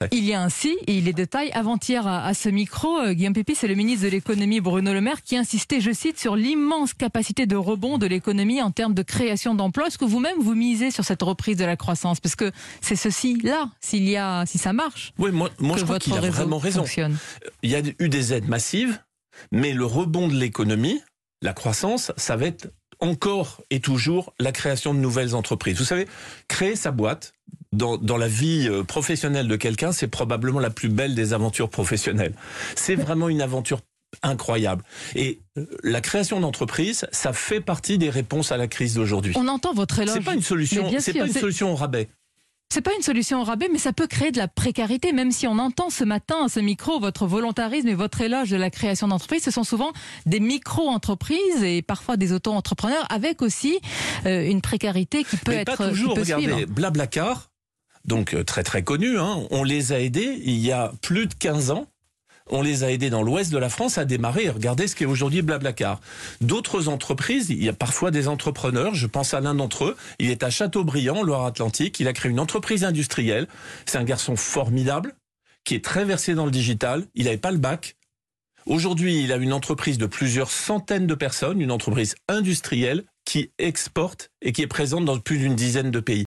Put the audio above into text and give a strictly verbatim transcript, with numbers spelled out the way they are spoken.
Il y a un si, et il est de taille. Avant-hier, à, à ce micro, euh, Guillaume Pépy, c'est le ministre de l'économie Bruno Le Maire qui insistait, je cite, sur l'immense capacité de rebond de l'économie en termes de création d'emplois. Est-ce que vous-même, vous misez sur cette reprise de la croissance? Parce que c'est ceci-là, s'il y a, si ça marche. Oui, moi, moi je crois qu'il a vraiment raison. Fonctionne. Il y a eu des aides massives, mais le rebond de l'économie, la croissance, ça va être encore et toujours la création de nouvelles entreprises. Vous savez, créer sa boîte dans, dans la vie professionnelle de quelqu'un, c'est probablement la plus belle des aventures professionnelles. C'est vraiment une aventure incroyable. Et la création d'entreprises, ça fait partie des réponses à la crise d'aujourd'hui. On entend votre éloge. C'est pas une solution, c'est pas une solution au rabais. C'est pas une solution au rabais, mais ça peut créer de la précarité, même si on entend ce matin à ce micro votre volontarisme et votre éloge de la création d'entreprises. Ce sont souvent des micro-entreprises et parfois des auto-entrepreneurs avec aussi euh, une précarité qui peut mais être pas toujours. qui peut Regardez, suivre. Blablacar, donc euh, très très connu, hein, on les a aidés il y a plus de quinze ans. On les a aidés dans l'ouest de la France à démarrer. Regardez ce qu'est aujourd'hui Blablacar. D'autres entreprises, il y a parfois des entrepreneurs. Je pense à l'un d'entre eux. Il est à Châteaubriand, Loire-Atlantique. Il a créé une entreprise industrielle. C'est un garçon formidable qui est très versé dans le digital. Il n'avait pas le bac. Aujourd'hui, il a une entreprise de plusieurs centaines de personnes, une entreprise industrielle qui exporte et qui est présente dans plus d'une dizaine de pays.